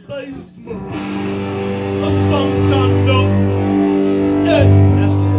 basement. A song turned up. Yeah, that's good.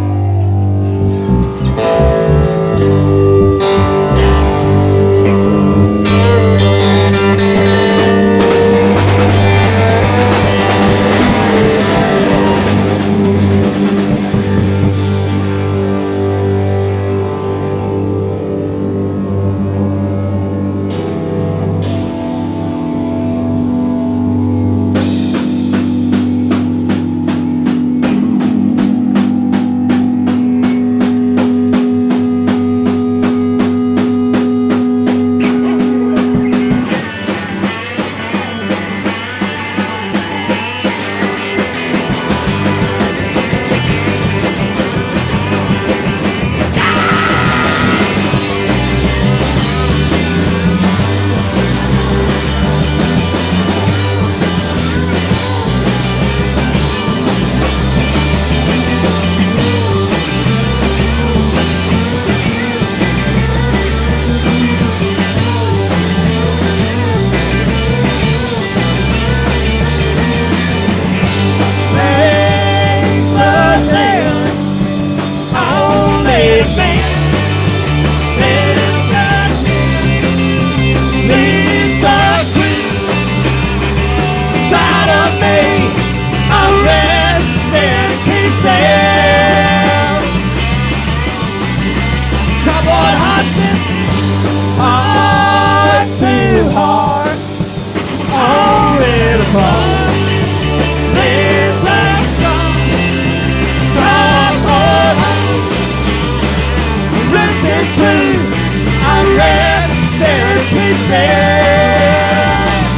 Heart to heart, already apart. This last strong, cardboard home, ripped in two. I'm ready to stare at pieces.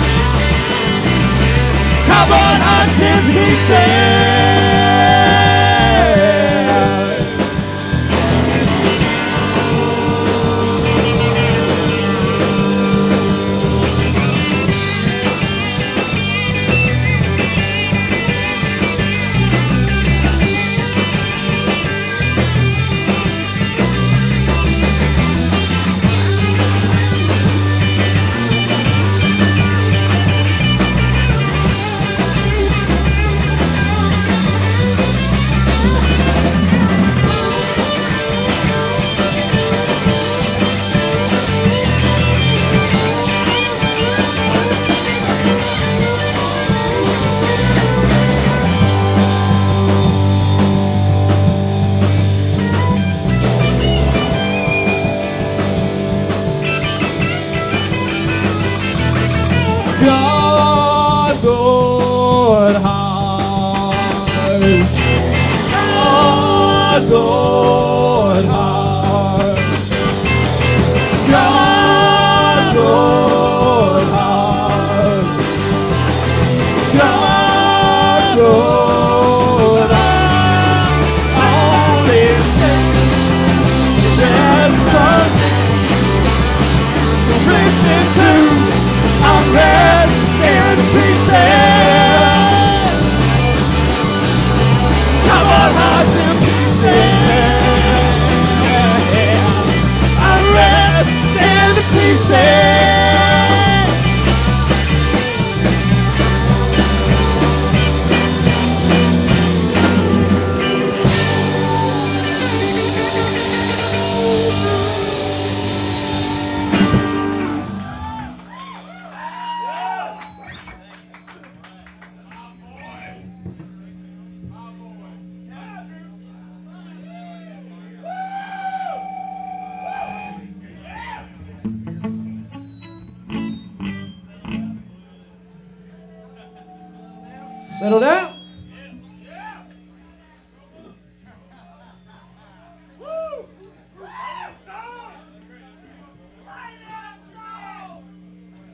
Cardboard hearts in pieces. Cardboard hearts, cardboard hearts, cardboard hearts, cardboard hearts. Only there's something ripped in two. I'm ready to stare at pieces. Come on, hearts in pieces. I'm ready to stare at pieces. Settle down.